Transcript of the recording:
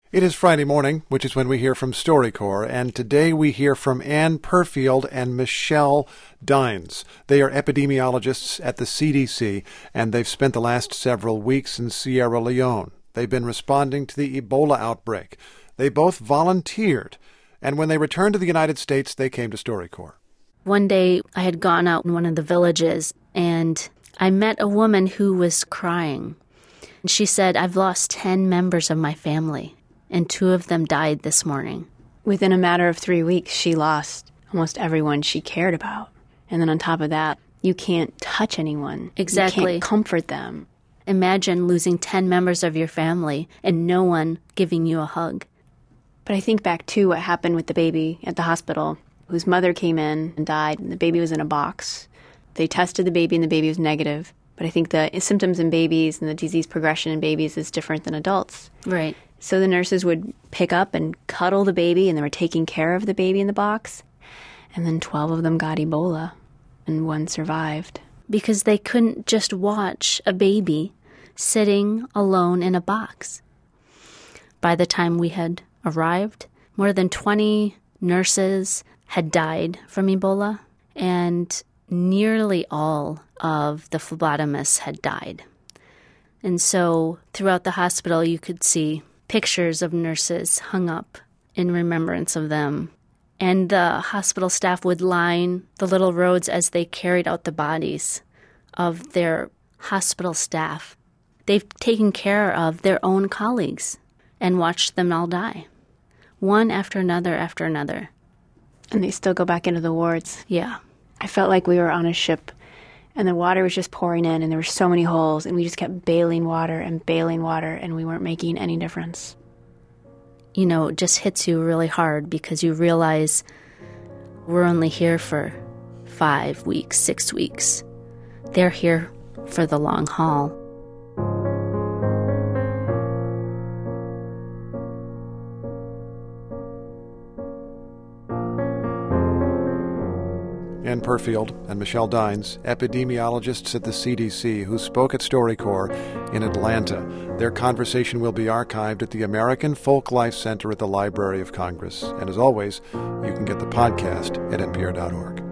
It is Friday morning, which is when we hear from StoryCorps, and today we hear from Ann Perfield and Michelle Dines. They are epidemiologists at the CDC, and they've spent the last several weeks in Sierra Leone. They've been responding to the Ebola outbreak. They both volunteered, and when they returned to the United States, they came to StoryCorps. One day, I had gone out in one of the villages, and I met a woman who was crying. And she said, "I've lost 10 members of my family, and 2 of them died this morning." Within a matter of 3 weeks, she lost almost everyone she cared about. And then on top of that, you can't touch anyone. Exactly. You can't comfort them. Imagine losing 10 members of your family and no one giving you a hug. But I think back to what happened with the baby at the hospital, whose mother came in and died, and the baby was in a box. They tested the baby, and the baby was negative. But I think the symptoms in babies and the disease progression in babies is different than adults. Right. So the nurses would pick up and cuddle the baby, and they were taking care of the baby in the box. And then 12 of them got Ebola, and 1 survived. Because they couldn't just watch a baby sitting alone in a box. By the time we had arrived, more than 20 nurses had died from Ebola, and nearly all of the phlebotomists had died. And so throughout the hospital, you could see pictures of nurses hung up in remembrance of them. And the hospital staff would line the little roads as they carried out the bodies of their hospital staff. They've taken care of their own colleagues and watched them all die, one after another after another. And they still go back into the wards. Yeah. I felt like we were on a ship, and the water was just pouring in, and there were so many holes, and we just kept bailing water, and we weren't making any difference. You know, it just hits you really hard because you realize we're only here for 5 weeks, 6 weeks. They're here for the long haul. Ann Perfield and Michelle Dines, epidemiologists at the CDC who spoke at StoryCorps in Atlanta. Their conversation will be archived at the American Folk Life Center at the Library of Congress. And as always, you can get the podcast at npr.org.